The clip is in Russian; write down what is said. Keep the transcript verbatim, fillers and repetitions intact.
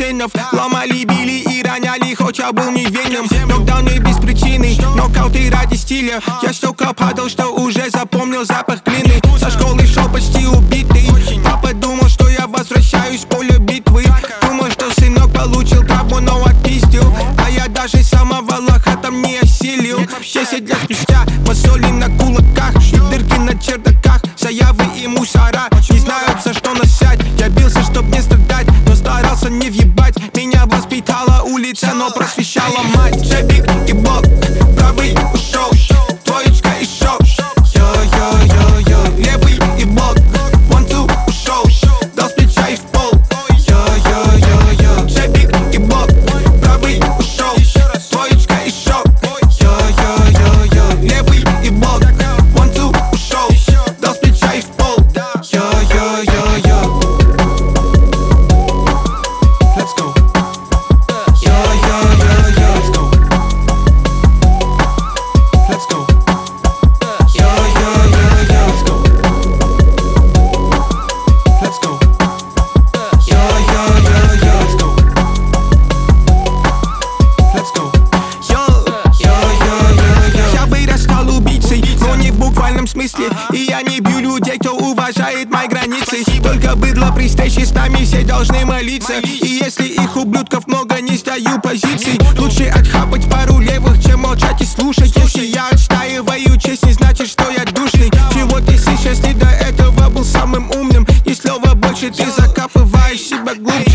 сенов. Ломали, били и роняли, хоть я был невинным. Нокдауны без причины, нокауты ради стиля. Я столько падал, что уже запомнил запах глины. Со школы шел почти убитый. Папа думал, что я возвращаюсь с поля битвы. Думал, что сынок получил травму, но отпиздил. А я даже самого лоха там не осилил. Десять лет спустя мозоли на кулаках и дырки на чердаках, заявы и мусора. Не знают, за что насять. Я бился, чтоб не страдать, но старался не въебать. Меня воспитала улица, но просвещала мать. Джебик и блок, правый ушел, двоечка и шоу. Йо-йо-йо-йо, левый и блок, one two ушел, дал с плеча и в пол. Йо-йо-йо-йо, джебик и блок, правый ушел, двоечка и шоу. Йо-йо-йо-йо, левый и блок, one two ушел, дал с плеча и в пол. Йо-йо-йо-йо. Let's go. Yo-yo-yo-yo. Let's go. Let's go. Yo-yo-yo-yo. Let's go. Let's go. Yo-yo-yo-yo. Let's go. Let's go. Yo-yo-yo-yo. Я вырастал убийцей, но не в буквальном смысле. И я не бью людей, кто уважает мои границы. Только быдло при встрече с нами все должны молиться. И если их ублюдков много, не сдаю позиций. Лучше отхапать пару левых, чем молчать и слушать. Если я отстаиваю честь, не значит, что я душный. Чего ты сейчас не до этого был самым умным? Ни слова больше, ты закапываешь себя глубже.